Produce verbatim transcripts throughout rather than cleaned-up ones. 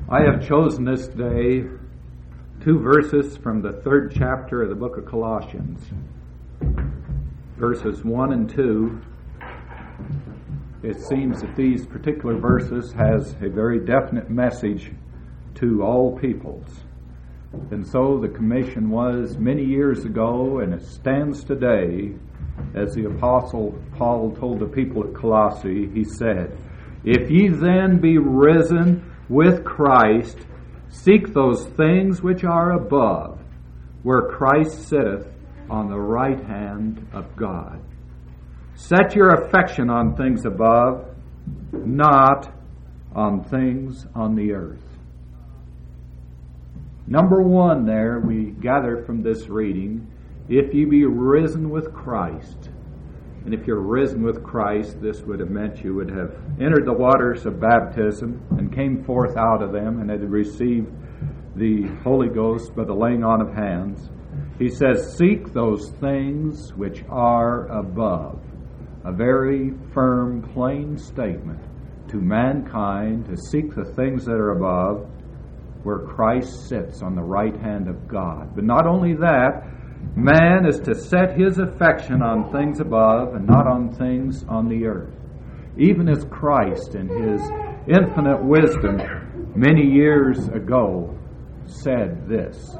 I have chosen this day two verses from the third chapter of the book of Colossians. Verses one and two. It seems that these particular verses has a very definite message to all peoples. And so the commission was many years ago, and it stands today. As the Apostle Paul told the people at Colossae, he said, "If ye then be risen with Christ, seek those things which are above, where Christ sitteth on the right hand of God. Set your affection on things above, not on things on the earth." Number one there, we gather from this reading, if ye be risen with Christ. And if you're risen with Christ, this would have meant you would have entered the waters of baptism and came forth out of them and had received the Holy Ghost by the laying on of hands. He says, seek those things which are above. A very firm, plain statement to mankind to seek the things that are above, where Christ sits on the right hand of God. But not only that, man is to set his affection on things above and not on things on the earth. Even as Christ in his infinite wisdom many years ago said this,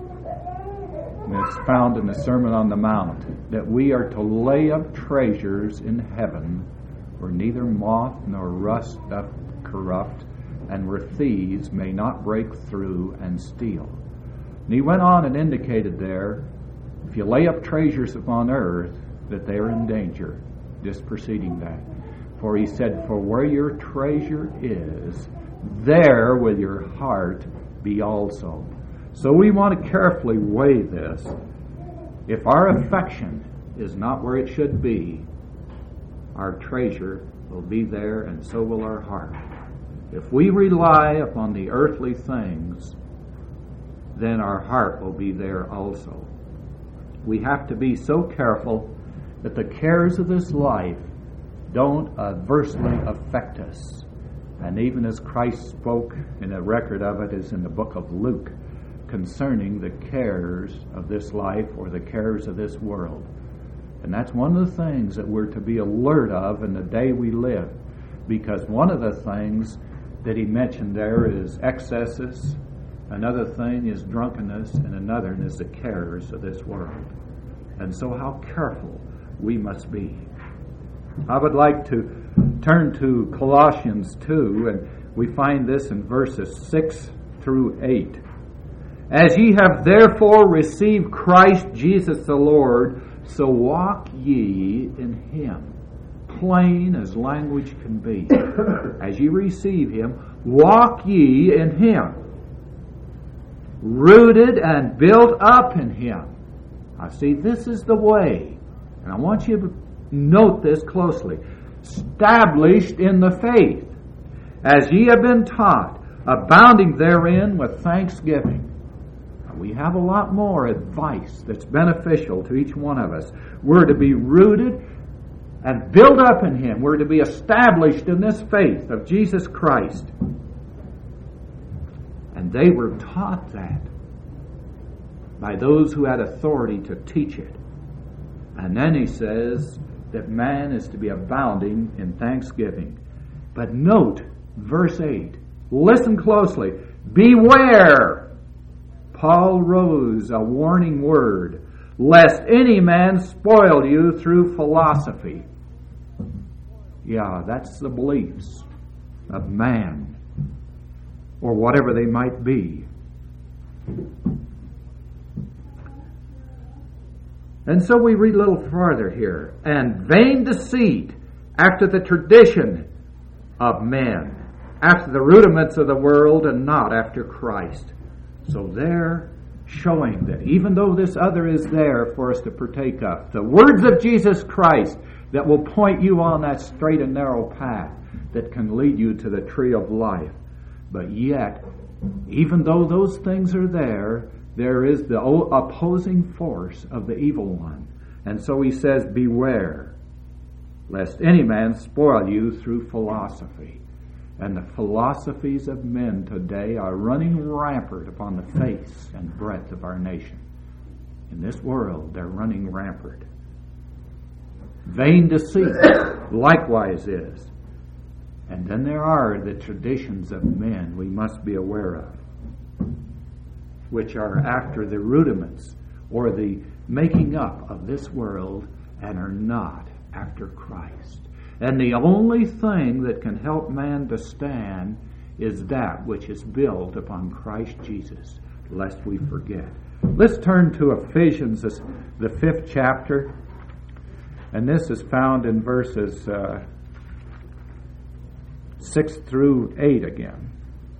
and it's found in the Sermon on the Mount, that we are to lay up treasures in heaven where neither moth nor rust doth corrupt, and where thieves may not break through and steal. And he went on and indicated there, if you lay up treasures upon earth, that they are in danger. Just preceding that. For he said, for where your treasure is, there will your heart be also. So we want to carefully weigh this. If our affection is not where it should be, our treasure will be there, and so will our heart. If we rely upon the earthly things, then our heart will be there also. We have to be so careful that the cares of this life don't adversely affect us. And even as Christ spoke, and a record of it is in the book of Luke, concerning the cares of this life or the cares of this world. And that's one of the things that we're to be alert of in the day we live. Because one of the things that he mentioned there is excesses, another thing is drunkenness, and another is the cares of this world. And so how careful we must be. I would like to turn to Colossians two, and we find this in verses six through eight. As ye have therefore received Christ Jesus the Lord, so walk ye in him. Plain as language can be. As ye receive him, walk ye in him. Rooted and built up in him. I see this is the way. And I want you to note this closely. Established in the faith, as ye have been taught, abounding therein with thanksgiving. We have a lot more advice that's beneficial to each one of us. We're to be rooted and built up in him. We're to be established in this faith of Jesus Christ. And they were taught that by those who had authority to teach it. And then he says that man is to be abounding in thanksgiving. But note verse eight. Listen closely. Beware. Paul rose a warning word, lest any man spoil you through philosophy. Yeah, that's the beliefs of man, or whatever they might be. And so we read a little farther here. And vain deceit, after the tradition of men, after the rudiments of the world, and not after Christ. So they're showing that even though this other is there for us to partake of, the words of Jesus Christ that will point you on that straight and narrow path that can lead you to the tree of life. But yet, even though those things are there, there is the opposing force of the evil one. And so he says, beware, lest any man spoil you through philosophy. And the philosophies of men today are running rampant upon the face and breadth of our nation. In this world, they're running rampant. Vain deceit likewise is. And then there are the traditions of men we must be aware of, which are after the rudiments or the making up of this world and are not after Christ. And the only thing that can help man to stand is that which is built upon Christ Jesus, lest we forget. Let's turn to Ephesians, the fifth chapter, and this is found in verses uh, six through eight again.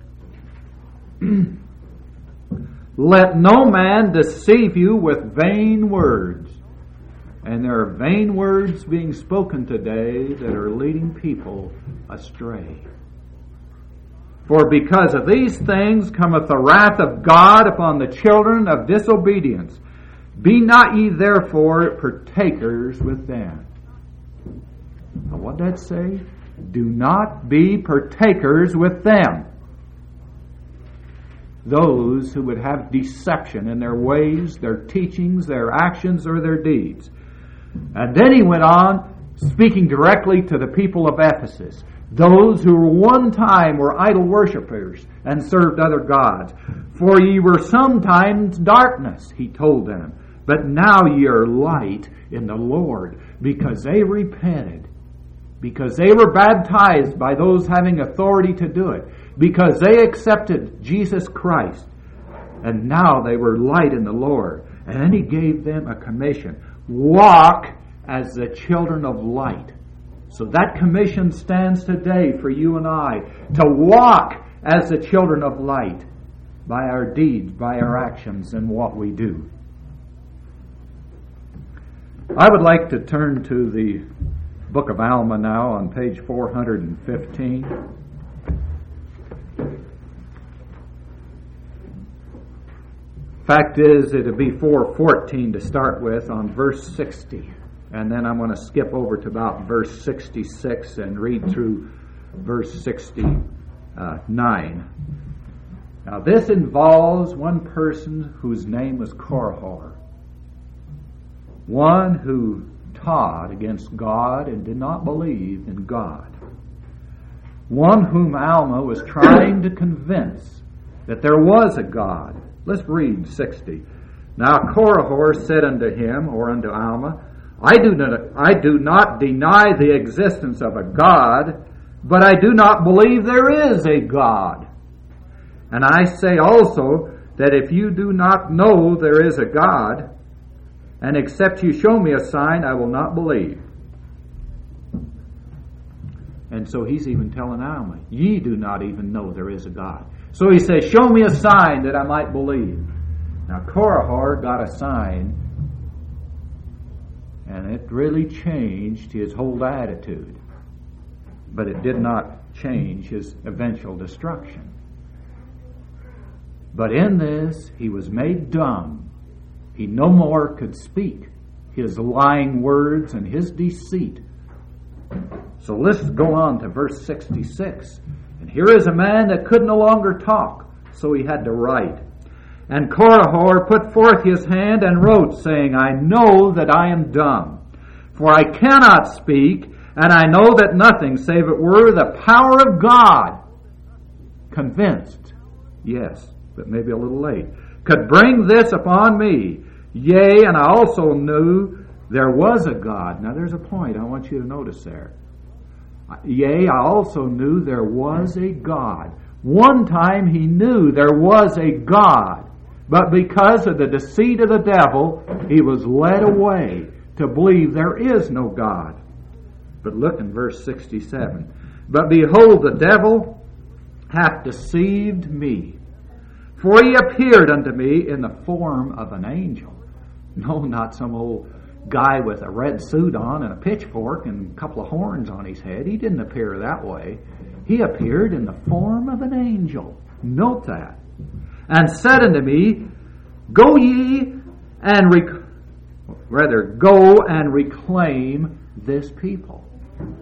Let no man deceive you with vain words. And there are vain words being spoken today that are leading people astray. For because of these things cometh the wrath of God upon the children of disobedience. Be not ye therefore partakers with them. Now what did that say? Do not be partakers with them. Those who would have deception in their ways, their teachings, their actions, or their deeds. And then he went on, speaking directly to the people of Ephesus, those who one time were idol worshippers and served other gods. For ye were sometimes darkness, he told them, but now ye are light in the Lord, because they repented, because they were baptized by those having authority to do it, because they accepted Jesus Christ, and now they were light in the Lord. And then he gave them a commission. Walk as the children of light. So that commission stands today for you and I, to walk as the children of light by our deeds, by our actions, and what we do. I would like to turn to the book of Alma now on page four hundred fifteen. Fact is, it'll be four fourteen to start with on verse sixty. And then I'm going to skip over to about verse sixty-six and read through verse sixty-nine. Now this involves one person whose name was Korihor. One who taught against God and did not believe in God. One whom Alma was trying to convince that there was a God. Let's read sixty. Now Korihor said unto him, or unto Alma, I do not, I do not deny the existence of a God, but I do not believe there is a God. And I say also that if you do not know there is a God, and except you show me a sign, I will not believe. And so he's even telling Alma, ye do not even know there is a God. So he says, show me a sign that I might believe. Now Korihor got a sign, and it really changed his whole attitude. But it did not change his eventual destruction. But in this, he was made dumb. He no more could speak his lying words and his deceit. So let's go on to verse sixty-six. And here is a man that could no longer talk, so he had to write. And Korihor put forth his hand and wrote, saying, I know that I am dumb, for I cannot speak, and I know that nothing, save it were the power of God, convinced, yes, but maybe a little late, could bring this upon me. Yea, and I also knew there was a God. Now there's a point I want you to notice there. Yea, I also knew there was a God. One time he knew there was a God, but because of the deceit of the devil, he was led away to believe there is no God. But look in verse sixty-seven. But behold, the devil hath deceived me, for he appeared unto me in the form of an angel. No, not some old guy with a red suit on and a pitchfork and a couple of horns on his head. He didn't appear that way. He appeared in the form of an angel. Note that. And said unto me, Go ye and rec- rather go and reclaim this people.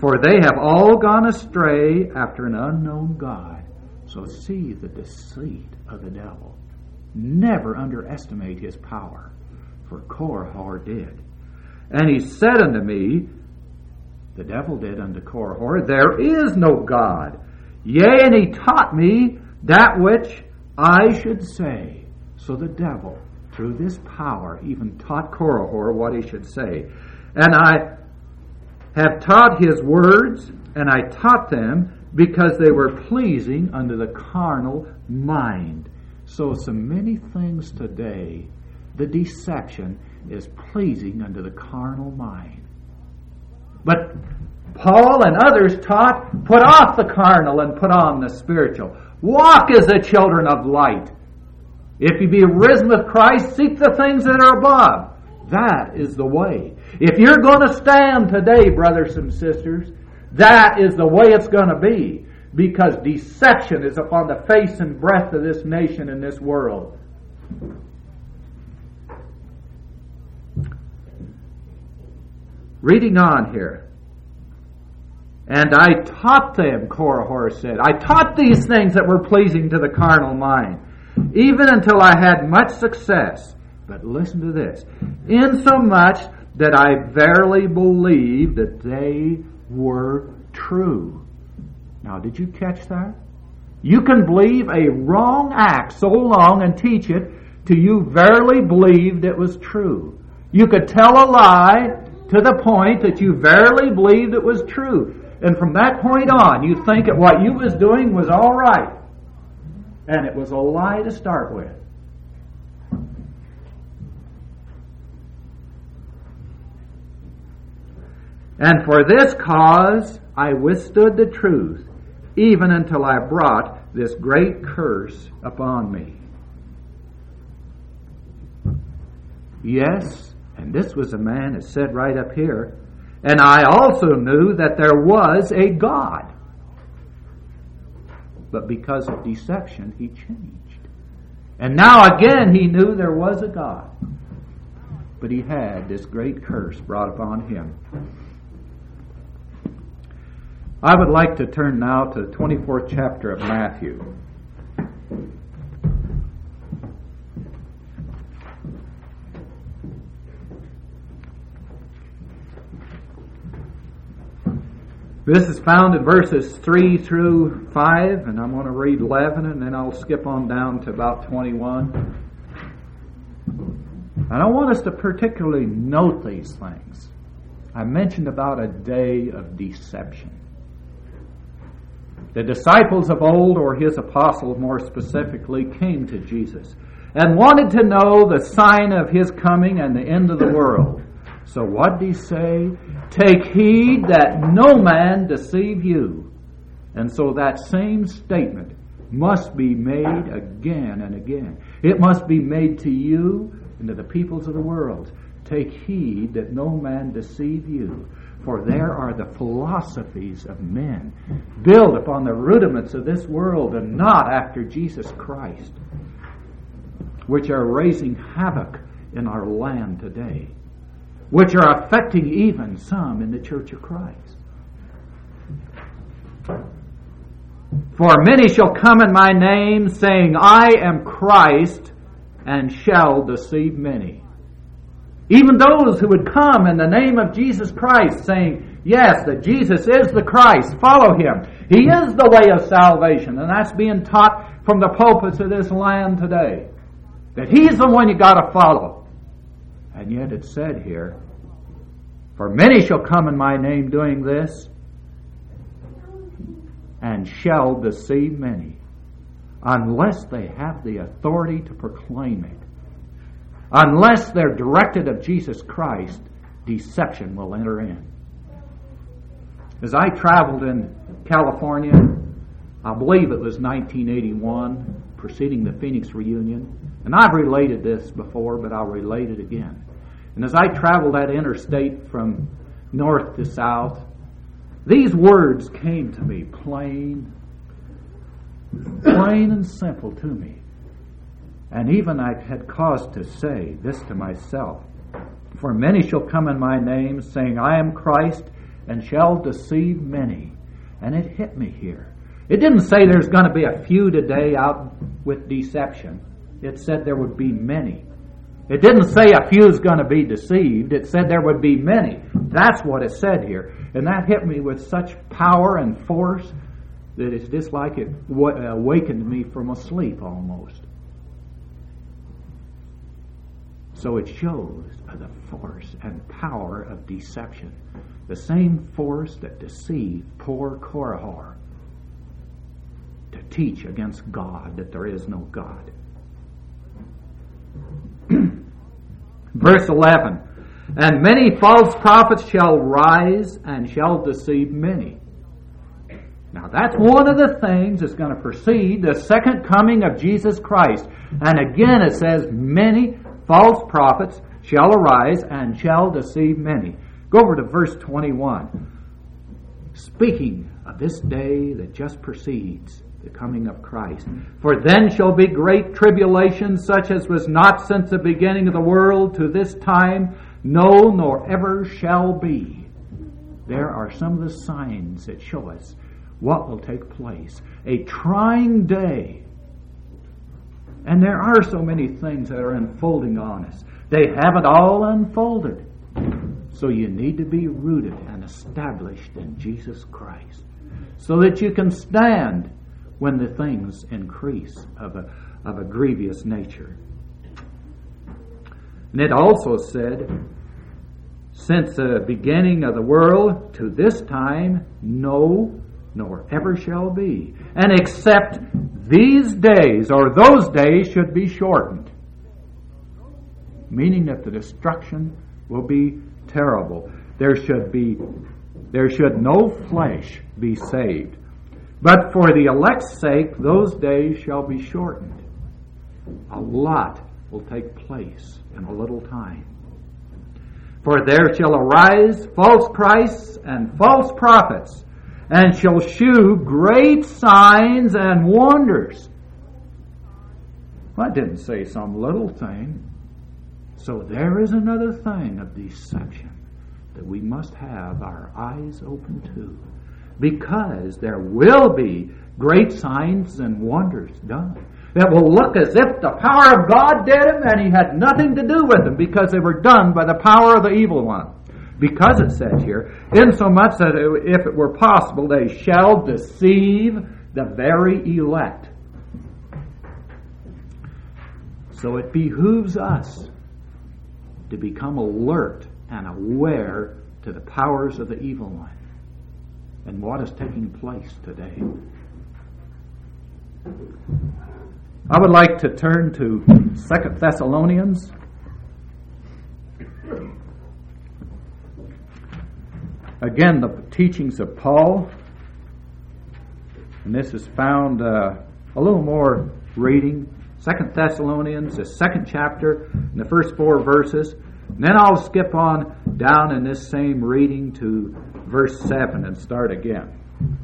For they have all gone astray after an unknown God. So see the deceit of the devil. Never underestimate his power, for Korihor did. And he said unto me, the devil did unto Korihor, there is no God. Yea, and he taught me that which I should say. So the devil, through this power, even taught Korihor what he should say. And I have taught his words, and I taught them because they were pleasing unto the carnal mind. So, so many things today, the deception is pleasing unto the carnal mind. But Paul and others taught, put off the carnal and put on the spiritual. Walk as the children of light. If you be risen with Christ, seek the things that are above. That is the way. If you're going to stand today, brothers and sisters, that is the way it's going to be. Because deception is upon the face and breadth of this nation and this world. Reading on here. And I taught them, Korihor said, I taught these things that were pleasing to the carnal mind, even until I had much success. But listen to this. Insomuch that I verily believe that they were true. Now, did you catch that? You can believe a wrong act so long and teach it till you verily believed it was true. You could tell a lie to the point that you verily believed it was true. And from that point on, you think that what you was doing was all right. And it was a lie to start with. And for this cause I withstood the truth, even until I brought this great curse upon me. Yes, and this was a man that said right up here, and I also knew that there was a God. But because of deception, he changed. And now again he knew there was a God. But he had this great curse brought upon him. I would like to turn now to the twenty-fourth chapter of Matthew. This is found in verses three through five, and I'm going to read eleven, and then I'll skip on down to about twenty-one. And I want us to particularly note these things. I mentioned about a day of deception. The disciples of old, or his apostles more specifically, came to Jesus and wanted to know the sign of his coming and the end of the world. So what did he say? Take heed that no man deceive you. And so that same statement must be made again and again. It must be made to you and to the peoples of the world. Take heed that no man deceive you. For there are the philosophies of men, built upon the rudiments of this world and not after Jesus Christ, which are raising havoc in our land today, which are affecting even some in the Church of Christ. For many shall come in my name, saying, I am Christ, and shall deceive many. Even those who would come in the name of Jesus Christ, saying, yes, that Jesus is the Christ, follow him. He is the way of salvation, and that's being taught from the pulpits of this land today. That he's the one you got to follow. And yet it's said here, for many shall come in my name doing this, and shall deceive many, unless they have the authority to proclaim it. Unless they're directed of Jesus Christ, deception will enter in. As I traveled in California, I believe it was nineteen eighty-one, preceding the Phoenix reunion, and I've related this before, but I'll relate it again. And as I traveled that interstate from north to south, these words came to me plain, plain and simple to me. And even I had cause to say this to myself, for many shall come in my name, saying, I am Christ, and shall deceive many. And it hit me here. It didn't say there's going to be a few today out with deception. It said there would be many. It didn't say a few is going to be deceived. It said there would be many. That's what it said here. And that hit me with such power and force that it's just like it awakened me from a sleep almost. So it shows the force and power of deception. The same force that deceived poor Korihor to teach against God that there is no God. Verse eleven, and many false prophets shall rise and shall deceive many. Now that's one of the things that's going to precede the second coming of Jesus Christ. And again it says, many false prophets shall arise and shall deceive many. Go over to verse twenty-one. Speaking of this day that just precedes the coming of Christ. For then shall be great tribulation, such as was not since the beginning of the world to this time, no, nor ever shall be. There are some of the signs that show us what will take place. A trying day. And there are so many things that are unfolding on us. They haven't all unfolded. So you need to be rooted and established in Jesus Christ, so that you can stand when the things increase of a, of a grievous nature. And it also said, since the beginning of the world to this time, no, nor ever shall be. And except these days, or those days, should be shortened. Meaning that the destruction will be terrible. There should be, there should no flesh be saved. But for the elect's sake, those days shall be shortened. A lot will take place in a little time. For there shall arise false Christs and false prophets, and shall shew great signs and wonders. Well, I didn't say some little thing. So there is another thing of deception that we must have our eyes open to. Because there will be great signs and wonders done that will look as if the power of God did them and He had nothing to do with them, because they were done by the power of the evil one. Because it says here, insomuch that if it were possible, they shall deceive the very elect. So it behooves us to become alert and aware to the powers of the evil one and what is taking place today. I would like to turn to Second Thessalonians. Again, the teachings of Paul. And this is found uh, a little more reading. Second Thessalonians, the second chapter, and the first four verses. And then I'll skip on down in this same reading to verse seven and start again.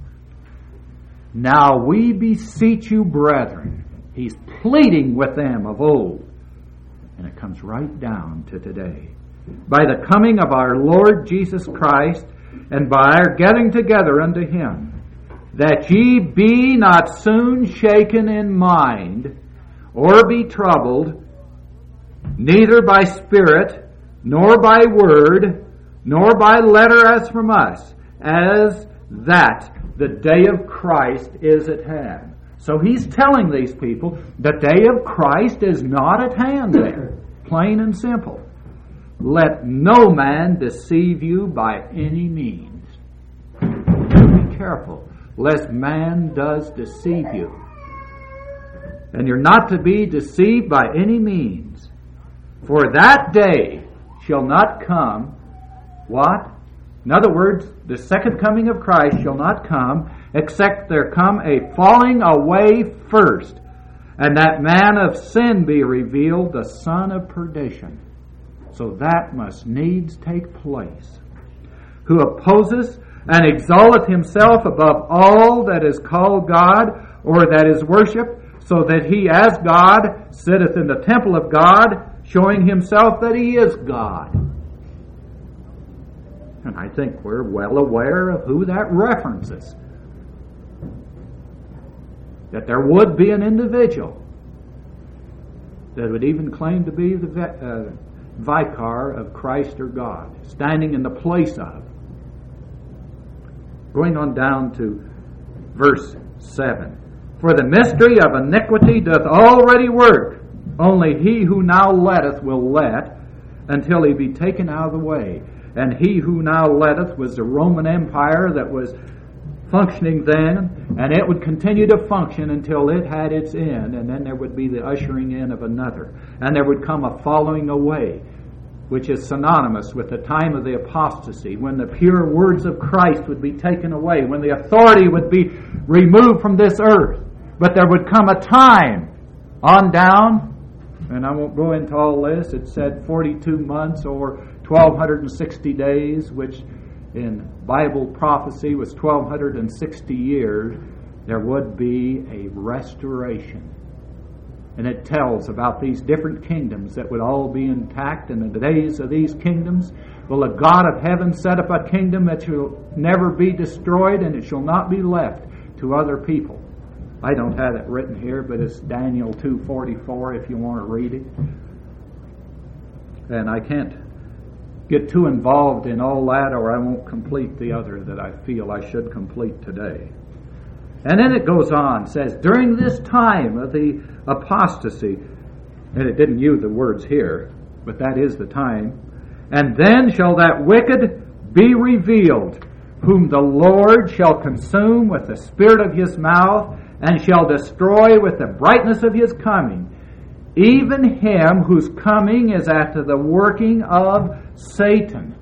Now we beseech you, brethren. He's pleading with them of old. And it comes right down to today. By the coming of our Lord Jesus Christ, and by our getting together unto Him, that ye be not soon shaken in mind, or be troubled, neither by spirit, nor by word, nor by letter as from us, as that the day of Christ is at hand. So he's telling these people the day of Christ is not at hand there. Plain and simple. Let no man deceive you by any means. Be careful, lest man does deceive you. And you're not to be deceived by any means. For that day shall not come, what? In other words, the second coming of Christ shall not come, except there come a falling away first, and that man of sin be revealed, the son of perdition. So that must needs take place. Who opposes and exalteth himself above all that is called God, or that is worshipped, so that he as God sitteth in the temple of God, showing himself that he is God. And I think we're well aware of who that references. That there would be an individual that would even claim to be the uh, vicar of Christ or God, standing in the place of. Going on down to verse seven. For the mystery of iniquity doth already work. Only he who now letteth will let, until he be taken out of the way. And he who now letteth was the Roman Empire that was functioning then, and it would continue to function until it had its end, and then there would be the ushering in of another. And there would come a following away, which is synonymous with the time of the apostasy, when the pure words of Christ would be taken away, when the authority would be removed from this earth. But there would come a time on down, and I won't go into all this, it said forty-two months or twelve sixty days, which in Bible prophecy was twelve sixty years, there would be a restoration. And it tells about these different kingdoms that would all be intact. And in the days of these kingdoms will the God of heaven set up a kingdom that shall never be destroyed, and it shall not be left to other people. I don't have it written here, but it's Daniel two forty-four if you want to read it. And I can't get too involved in all that, or I won't complete the other that I feel I should complete today. And then it goes on, says, during this time of the apostasy, and it didn't use the words here, but that is the time, and then shall that wicked be revealed, whom the Lord shall consume with the spirit of his mouth, and shall destroy with the brightness of his coming, even him whose coming is after the working of Satan,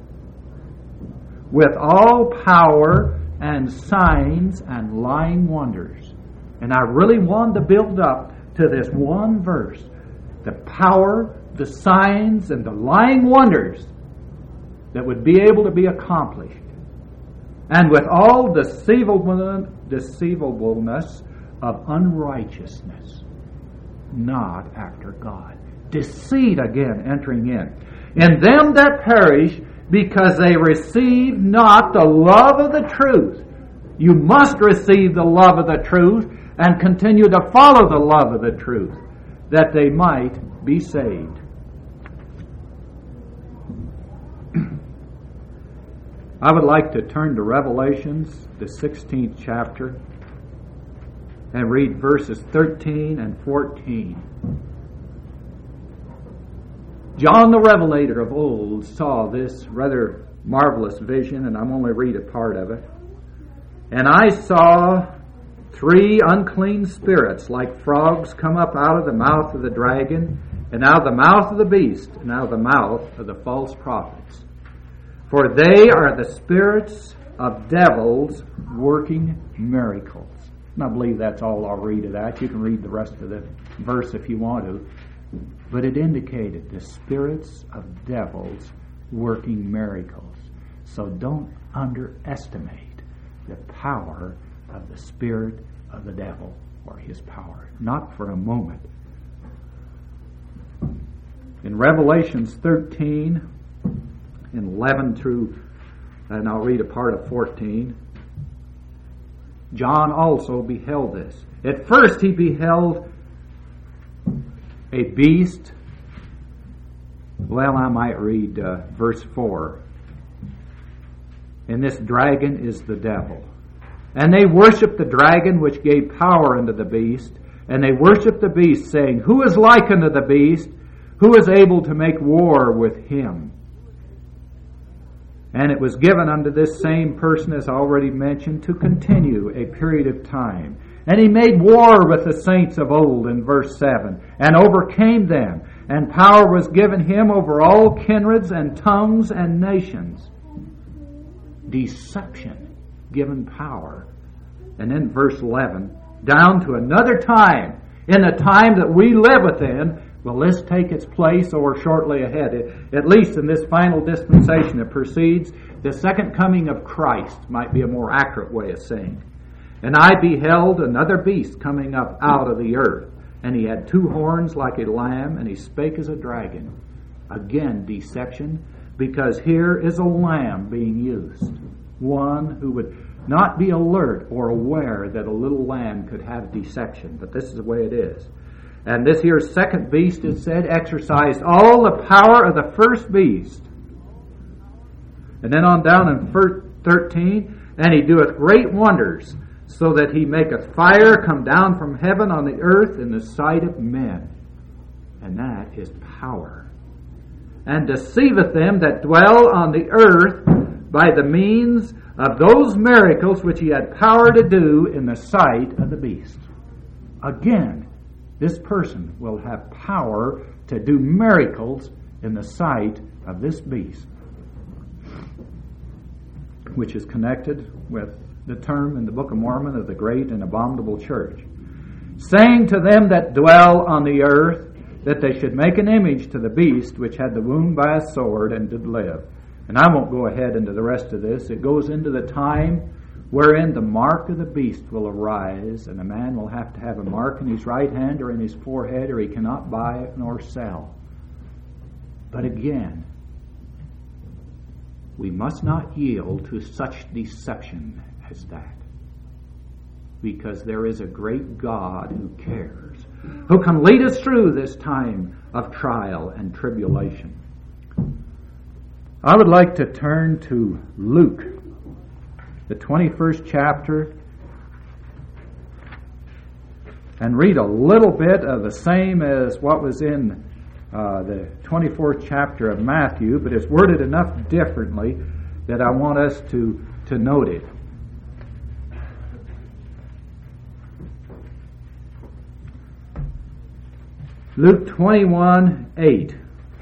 with all power and signs and lying wonders. And I really wanted to build up to this one verse, the power, the signs, and the lying wonders that would be able to be accomplished. And with all deceivableness, deceivableness of unrighteousness, not after God. Deceit again entering in. In them that perish, because they receive not the love of the truth. You must receive the love of the truth and continue to follow the love of the truth, that they might be saved. I would like to turn to Revelations, the sixteenth chapter, and read verses thirteen and fourteen. John the Revelator of old saw this rather marvelous vision, and I'm only read a part of it. And I saw three unclean spirits like frogs come up out of the mouth of the dragon, and out of the mouth of the beast, and out of the mouth of the false prophets. For they are the spirits of devils working miracles. And I believe that's all I'll read of that. You can read the rest of the verse if you want to. But it indicated the spirits of devils working miracles. So don't underestimate the power of the spirit of the devil or his power. Not for a moment. In Revelations thirteen, in eleven through, and I'll read a part of fourteen, John also beheld this. At first he beheld a beast. Well, I might read uh, verse four. And this dragon is the devil. And they worshiped the dragon which gave power unto the beast. And they worshiped the beast, saying, Who is like unto the beast? Who is able to make war with him? And it was given unto this same person, as already mentioned, to continue a period of time. And he made war with the saints of old, in verse seven, and overcame them. And power was given him over all kindreds and tongues and nations. Deception given power. And then verse eleven, down to another time, in the time that we live within. Will this take its place or shortly ahead? At least in this final dispensation that precedes the second coming of Christ, might be a more accurate way of saying. And I beheld another beast coming up out of the earth, and he had two horns like a lamb, and he spake as a dragon. Again, deception, Because here is a lamb being used. One who would not be alert or aware that a little lamb could have deception. But this is the way it is. And this here second beast, it said, exercised all the power of the first beast. And then on down in verse thirteen, and he doeth great wonders, so that he maketh fire come down from heaven on the earth in the sight of men. And that is power. And deceiveth them that dwell on the earth by the means of those miracles which he had power to do in the sight of the beast. Again, this person will have power to do miracles in the sight of this beast, which is connected with the term in the Book of Mormon of the great and abominable church, saying to them that dwell on the earth that they should make an image to the beast which had the wound by a sword and did live. And I won't go ahead into the rest of this. It goes into the time wherein the mark of the beast will arise, and a man will have to have a mark in his right hand or in his forehead, or he cannot buy it nor sell. But again, we must not yield to such deception as that, because there is a great God who cares, who can lead us through this time of trial and tribulation. I would like to turn to Luke, the twenty-first chapter, and read a little bit of the same as what was in uh, the twenty-fourth chapter of Matthew, but it's worded enough differently that I want us to, to note it. Luke twenty-one eight.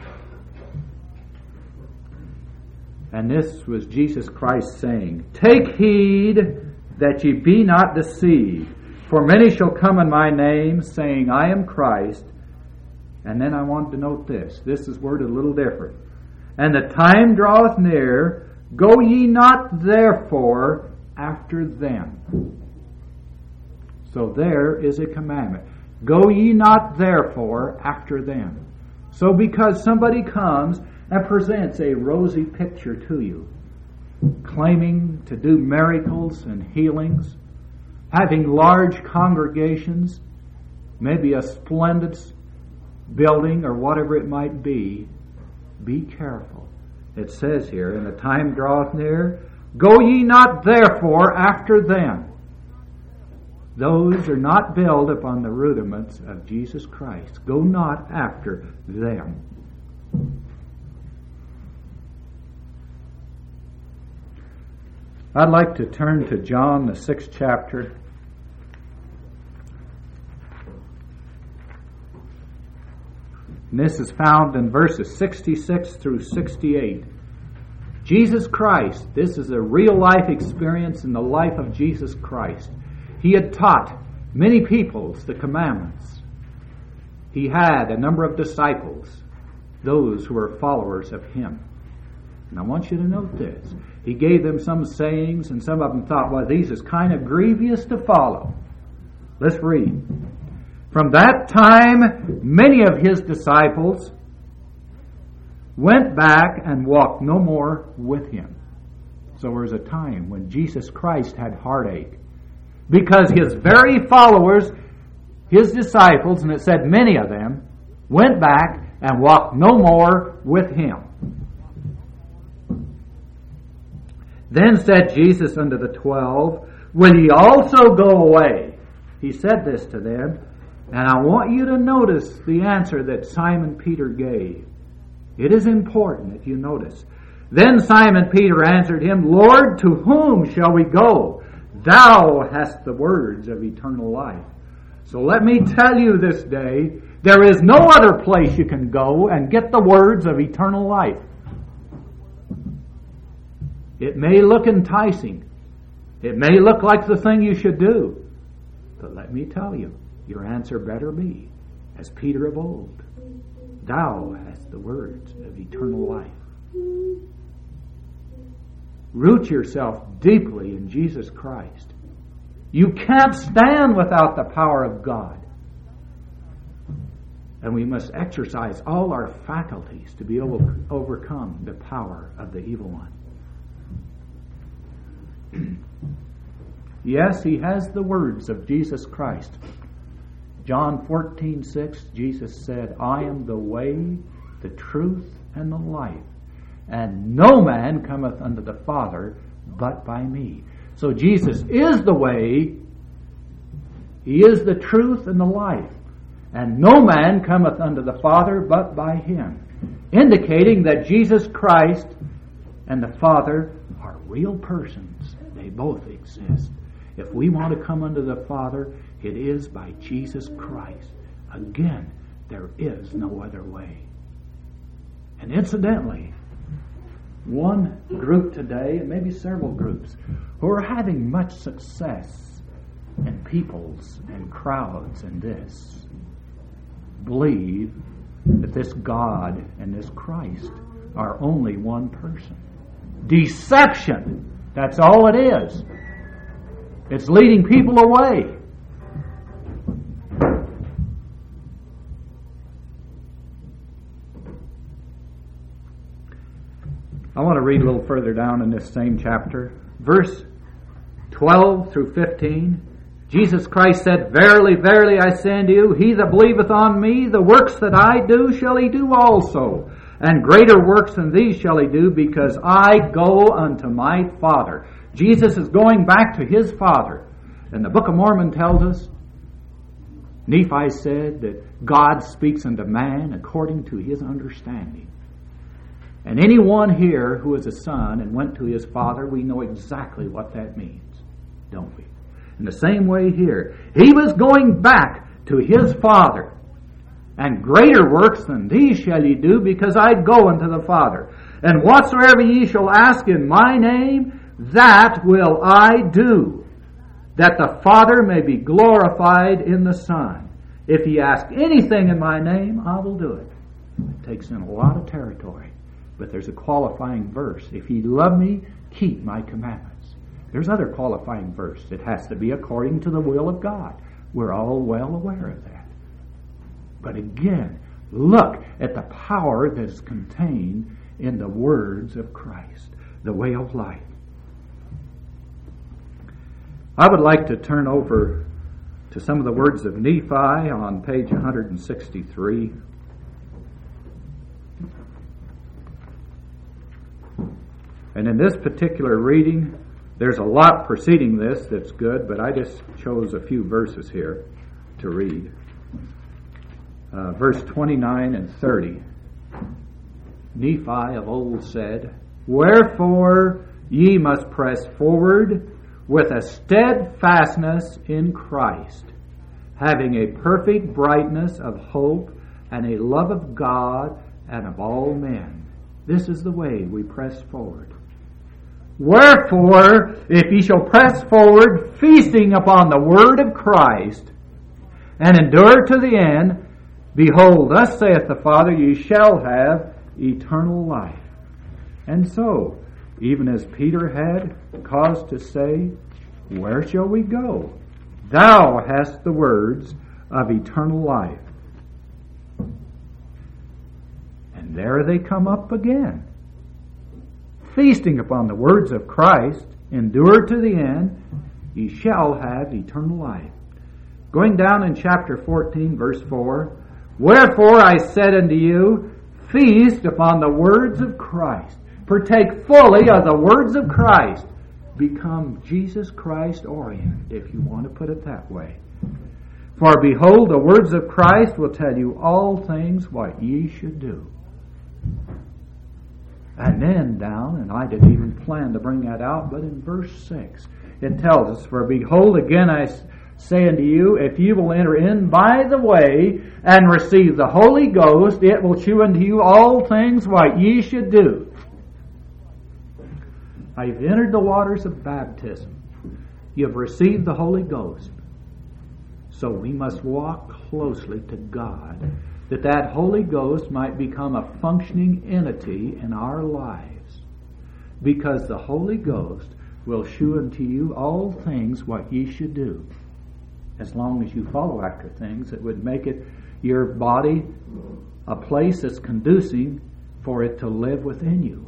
And this was Jesus Christ saying, "Take heed that ye be not deceived, for many shall come in my name, saying, I am Christ." And then I want to note this. This is worded a little different. "And the time draweth near, go ye not therefore after them." So there is a commandment. Go ye not therefore after them. So because somebody comes and presents a rosy picture to you, claiming to do miracles and healings, having large congregations, maybe a splendid building or whatever it might be, be careful. It says here, "And the time draweth near, go ye not therefore after them." Those are not built upon the rudiments of Jesus Christ. Go not after them. I'd like to turn to John, the sixth chapter. And this is found in verses sixty-six through sixty-eight. Jesus Christ, this is a real life experience in the life of Jesus Christ. He had taught many peoples the commandments. He had a number of disciples, those who were followers of him. And I want you to note this. He gave them some sayings, and some of them thought, well, these is kind of grievous to follow. Let's read. "From that time, many of his disciples went back and walked no more with him." So there was a time when Jesus Christ had heartache, because his very followers, his disciples, and it said many of them, went back and walked no more with him. "Then said Jesus unto the twelve, Will ye also go away?" He said this to them, and I want you to notice the answer that Simon Peter gave. It is important if you notice. "Then Simon Peter answered him, Lord, to whom shall we go? Thou hast the words of eternal life." So let me tell you this day, there is no other place you can go and get the words of eternal life. It may look enticing. It may look like the thing you should do. But let me tell you, your answer better be, as Peter of old, "Thou hast the words of eternal life." Root yourself deeply in Jesus Christ. You can't stand without the power of God. And we must exercise all our faculties to be able to overcome the power of the evil one. Yes, he has the words of Jesus Christ. John fourteen six, Jesus said, I am the way, the truth, and the life, and no man cometh unto the Father but by me. So Jesus is the way, he is the truth and the life, and no man cometh unto the Father but by him, indicating that Jesus Christ and the Father are real persons. They both exist. If we want to come unto the Father, it is by Jesus Christ. Again, there is no other way. And incidentally, one group today, and maybe several groups, who are having much success in peoples and crowds and this, believe that this God and this Christ are only one person. Deception. That's all it is. It's leading people away. I want to read a little further down in this same chapter. Verse twelve through fifteen. Jesus Christ said, Verily, verily, I say unto you, he that believeth on me, the works that I do shall he do also. And greater works than these shall he do, because I go unto my Father. Jesus is going back to his Father. And the Book of Mormon tells us, Nephi said that God speaks unto man according to his understanding. And anyone here who is a son and went to his father, we know exactly what that means, don't we? In the same way here, he was going back to his Father. And greater works than these shall ye do, because I go unto the Father. And whatsoever ye shall ask in my name, that will I do, that the Father may be glorified in the Son. If ye ask anything in my name, I will do it. It takes in a lot of territory. But there's a qualifying verse. If ye love me, keep my commandments. There's other qualifying verse. It has to be according to the will of God. We're all well aware of that. But again, look at the power that is contained in the words of Christ, the way of life. I would like to turn over to some of the words of Nephi on page one sixty-three. And in this particular reading, there's a lot preceding this that's good, but I just chose a few verses here to read. Uh, verse twenty-nine and thirty. Nephi of old said, Wherefore ye must press forward with a steadfastness in Christ, having a perfect brightness of hope and a love of God and of all men. This is the way we press forward. Wherefore, if ye shall press forward, feasting upon the word of Christ, and endure to the end, behold, thus saith the Father, ye shall have eternal life. And so, even as Peter had cause to say, Where shall we go? Thou hast the words of eternal life. And there they come up again. Feasting upon the words of Christ, endure to the end, ye shall have eternal life. Going down in chapter fourteen, verse four, Wherefore I said unto you, feast upon the words of Christ. Partake fully of the words of Christ. Become Jesus Christ oriented, if you want to put it that way. For behold, the words of Christ will tell you all things what ye should do. And then down, and I didn't even plan to bring that out, but in verse six, it tells us, For behold, again I say unto you, if you will enter in by the way, and receive the Holy Ghost, it will shew unto you all things what ye should do. Now you've entered the waters of baptism. You've received the Holy Ghost. So we must walk closely to God, that that Holy Ghost might become a functioning entity in our lives. Because the Holy Ghost will shew unto you all things what ye should do. as long as you follow after things that would make it your body a place that's conducive for it to live within you.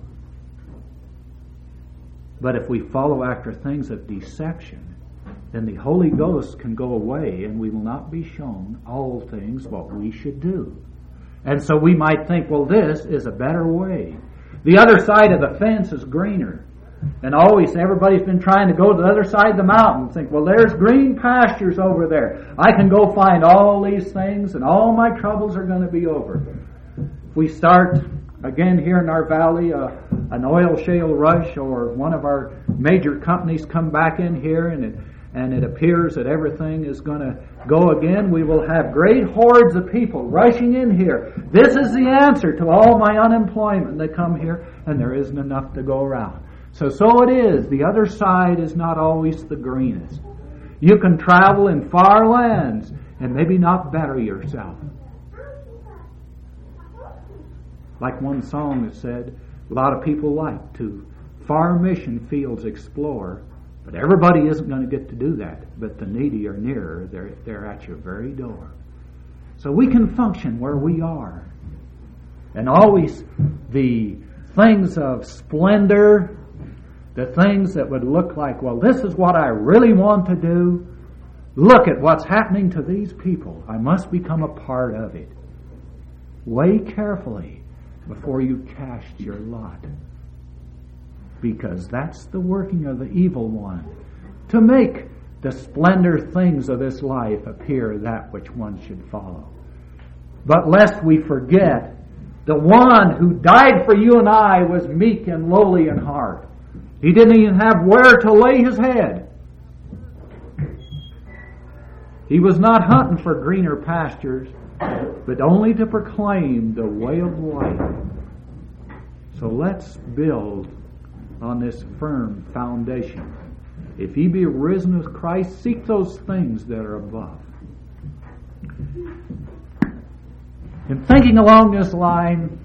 But if we follow after things of deception, then the Holy Ghost can go away and we will not be shown all things what we should do. And so we might think, well, this is a better way. The other side of the fence is greener. And always everybody's been trying to go to the other side of the mountain and think, well, there's green pastures over there. I can go find all these things and all my troubles are going to be over. If we start again here in our valley, uh, an oil shale rush, or one of our major companies come back in here and it, and it appears that everything is going to go again, we will have great hordes of people rushing in here. This is the answer to all my unemployment. They come here and there isn't enough to go around. So, so it is. The other side is not always the greenest. You can travel in far lands and maybe not better yourself. Like one song that said, a lot of people like to far mission fields explore, but everybody isn't going to get to do that. But the needy are nearer. They're, they're at your very door. So we can function where we are. And always the things of splendor, the things that would look like, well, this is what I really want to do. Look at what's happening to these people. I must become a part of it. Weigh carefully before you cast your lot. Because that's the working of the evil one, to make the splendor things of this life appear that which one should follow. But lest we forget, the one who died for you and I was meek and lowly in heart. He didn't even have where to lay his head. He was not hunting for greener pastures, but only to proclaim the way of life. So let's build on this firm foundation. If ye be risen with Christ, seek those things that are above. In thinking along this line,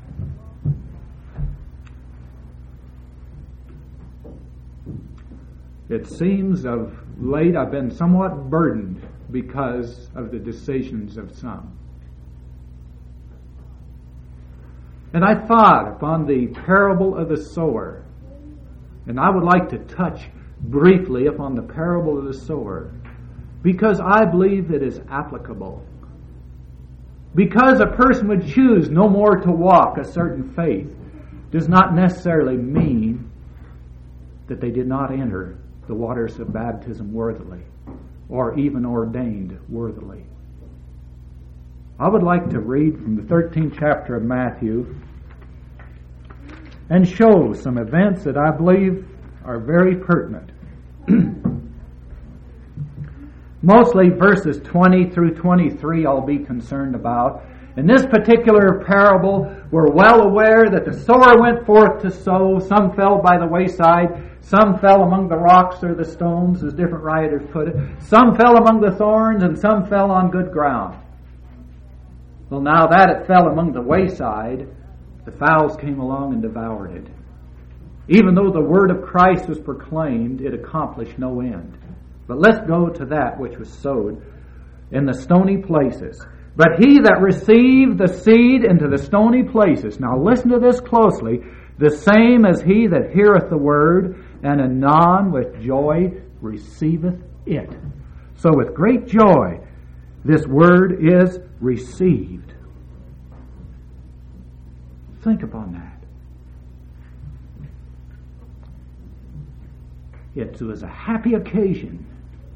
it seems of late I've been somewhat burdened because of the decisions of some. And I thought upon the parable of the sower, and I would like to touch briefly upon the parable of the sower, because I believe it is applicable. Because a person would choose no more to walk a certain faith does not necessarily mean that they did not enter the waters of baptism worthily, or even ordained worthily. I would like to read from the thirteenth chapter of Matthew and show some events that I believe are very pertinent. Mostly verses twenty through twenty-three I'll be concerned about. In this particular parable, we're well aware that the sower went forth to sow. Some fell by the wayside. Some fell among the rocks or the stones, as different writers put it. Some fell among the thorns, and some fell on good ground. Well, now that it fell among the wayside, the fowls came along and devoured it. Even though the word of Christ was proclaimed, it accomplished no end. But let's go to that which was sowed in the stony places. But he that received the seed into the stony places, now listen to this closely, the same as he that heareth the word, and anon with joy receiveth it. So with great joy, this word is received. Think upon that. It was a happy occasion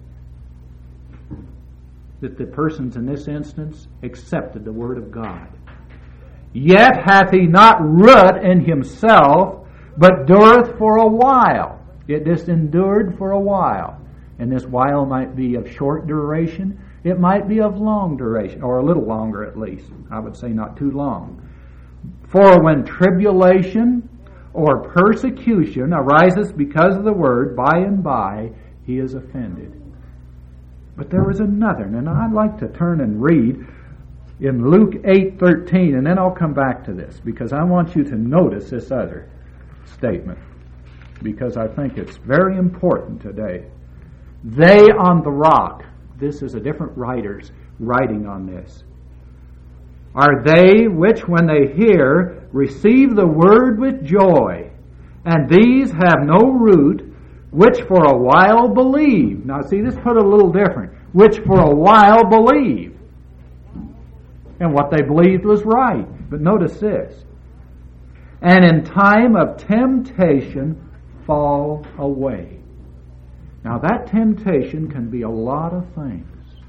that the persons in this instance accepted the word of God. Yet hath he not root in himself, but dureth for a while. It just endured for a while. And this while might be of short duration. It might be of long duration, or a little longer at least. I would say not too long. For when tribulation or persecution arises because of the word, by and by he is offended. But there was another, and I'd like to turn and read in Luke eight thirteen, and then I'll come back to this, because I want you to notice this other statement, because I think it's very important today. They on the rock, this is a different writer's writing on this. Are they which, when they hear, receive the word with joy, and these have no root, which for a while believe. Now see, this put a little different. Which for a while believe. And what they believed was right. But notice this. And in time of temptation fall away. Now that temptation can be a lot of things.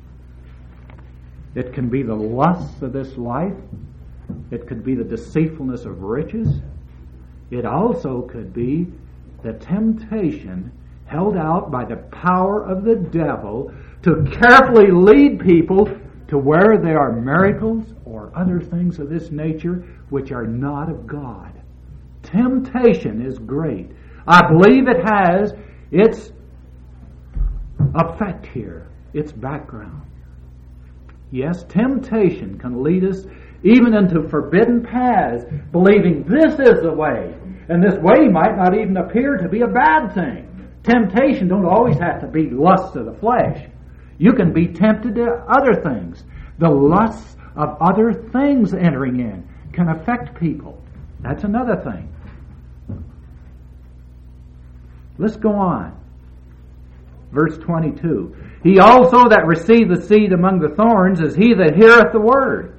It can be the lusts of this life. It could be the deceitfulness of riches. It also could be the temptation held out by the power of the devil to carefully lead people to where there are miracles or other things of this nature which are not of God. Temptation is great. I believe it has its effect here, its background. Yes, temptation can lead us even into forbidden paths, believing this is the way. And this way might not even appear to be a bad thing. Temptation don't always have to be lust of the flesh. You can be tempted to other things. The lusts of other things entering in can affect people. That's another thing. Let's go on. Verse twenty-two. He also that received the seed among the thorns is he that heareth the word.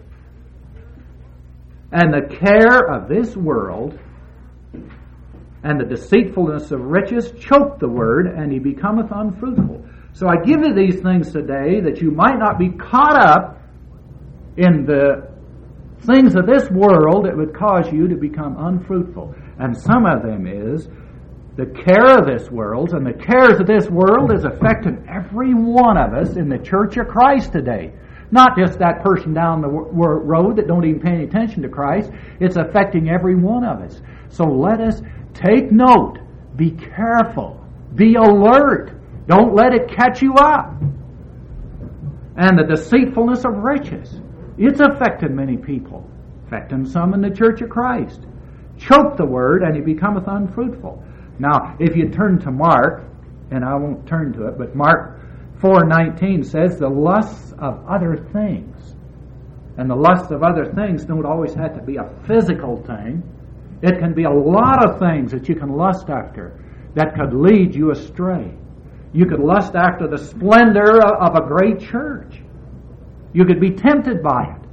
And the care of this world and the deceitfulness of riches choke the word, and he becometh unfruitful. So I give you these things today that you might not be caught up in the things of this world that would cause you to become unfruitful. And some of them is the care of this world, and the cares of this world is affecting every one of us in the Church of Christ today. Not just that person down the road that don't even pay any attention to Christ. It's affecting every one of us. So let us take note. Be careful. Be alert. Don't let it catch you up. And the deceitfulness of riches. It's affected many people. Affecting some in the Church of Christ. Choke the word, and he becometh unfruitful. Now, if you turn to Mark, and I won't turn to it, but Mark four nineteen says the lusts of other things. And the lusts of other things don't always have to be a physical thing. It can be a lot of things that you can lust after that could lead you astray. You could lust after the splendor of a great church. You could be tempted by it.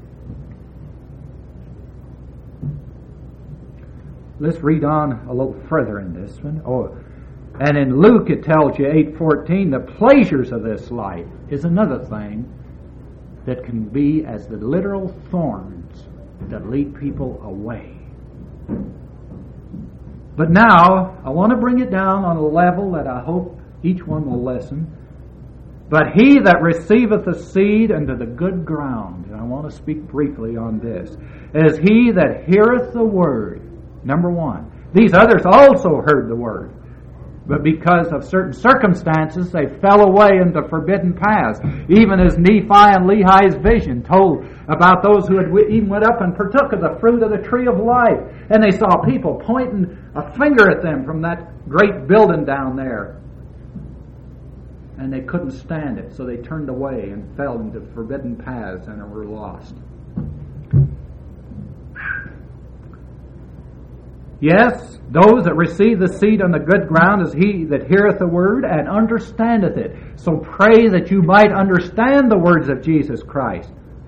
Let's read on a little further in this one. Oh, and in Luke it tells you, eight fourteen, the pleasures of this life is another thing that can be as the literal thorns that lead people away. But now, I want to bring it down on a level that I hope each one will listen. But he that receiveth the seed unto the good ground, and I want to speak briefly on this, is he that heareth the word. Number one. These others also heard the word, but because of certain circumstances, they fell away into forbidden paths. Even as Nephi and Lehi's vision told about those who had even went up and partook of the fruit of the tree of life. And they saw people pointing a finger at them from that great building down there. And they couldn't stand it, so they turned away and fell into forbidden paths and were lost. Yes, those that receive the seed on the good ground is he that heareth the word and understandeth it. So pray that you might understand the words of Jesus Christ,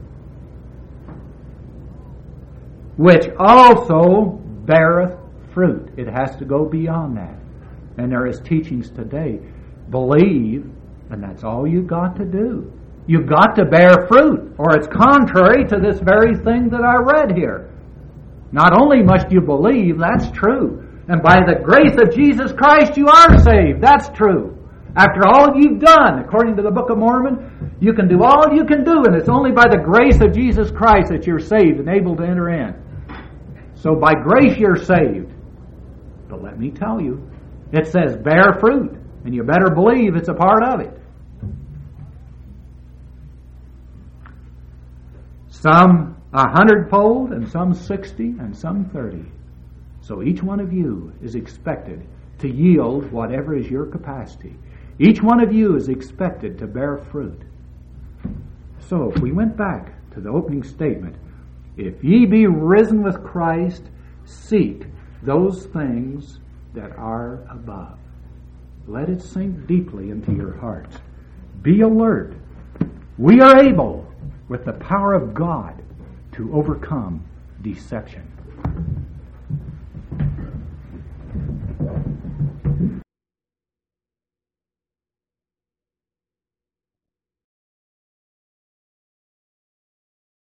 which also beareth fruit. It has to go beyond that. And there is teachings today. Believe, and that's all you got to do. You've got to bear fruit, or it's contrary to this very thing that I read here. Not only must you believe, that's true. And by the grace of Jesus Christ you are saved. That's true. After all you've done, according to the Book of Mormon, you can do all you can do, and it's only by the grace of Jesus Christ that you're saved and able to enter in. So by grace you're saved. But let me tell you, it says bear fruit, and you better believe it's a part of it. Some a hundredfold, and some sixty, and some thirty. So each one of you is expected to yield whatever is your capacity. Each one of you is expected to bear fruit. So if we went back to the opening statement, if ye be risen with Christ, seek those things that are above. Let it sink deeply into your hearts. Be alert. We are able, with the power of God, to overcome deception.